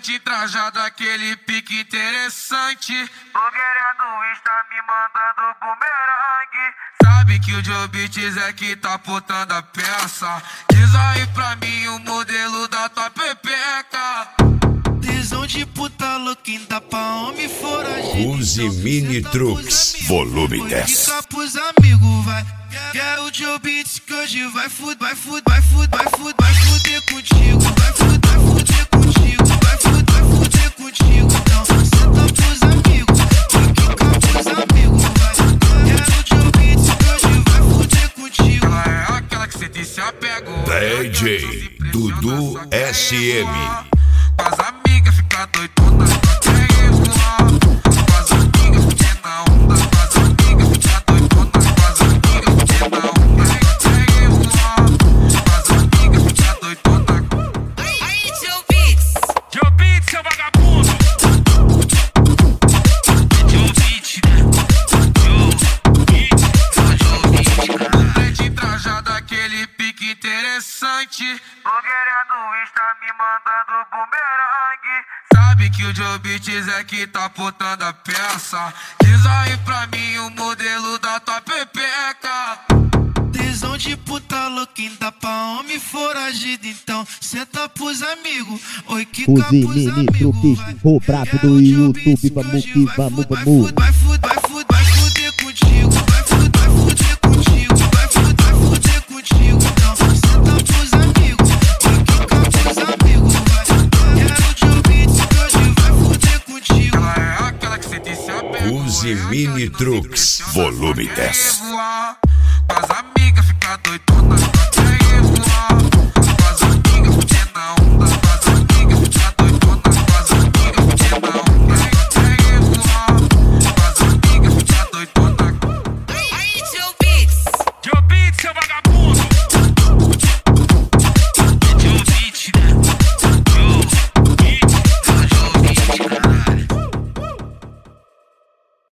Frente trajada, aquele pique interessante. Blogueira do Insta me mandando bumerangue. Sabe que o Joe Beats é que tá botando a peça. Diz aí pra mim o modelo da tua pepeca. Tesão de puta louquinha, dá pra homem foragido. Use Mini Trucks, volume 10. Fica pros amigos, vai. Quer o Joe Beats que hoje vai fuder contigo. Vai fuder contigo. Vai fuder contigo. Então senta pros amigos. Fica pros amigos, vai. Quer o Joe Beats que hoje vai fuder contigo. Ela é aquela que cê se apegou. DJ Dudu SM. Com as amigas fica doidona, quer revoar. Com as amigas fica na onda. Com as amigas fica doidona. Com as amigas fica na onda, quer revoar. Com as amigas fica doidona. Aí, Joe Beats. Joe Beats, seu vagabundo. Joe Beats, né? Joe Beats. Frente trajada, aquele pique interessante. Blogueira do Insta me mandando bumerangue. Sabe que o Joe Beats é que tá botando a peça. Diz aí pra mim o modelo da tua pepeca. Tesão de puta louquinha, dá pra homem foragido. Então senta pros amigos. Oi, que Use capuz Mini amigo, Trucks, vai. o prato do YouTube, vamos que vamos. Vai fuder contigo. Vai fuder contigo. Vai fuder contigo. Então senta pros amigos. Oi, que capuz amigo, vai. Quero o Joe Beats que hoje vai fuder contigo. Ela é aquela que cê se apegou. Use Mini Trucks, volume 10. Com as amigas fica doidona.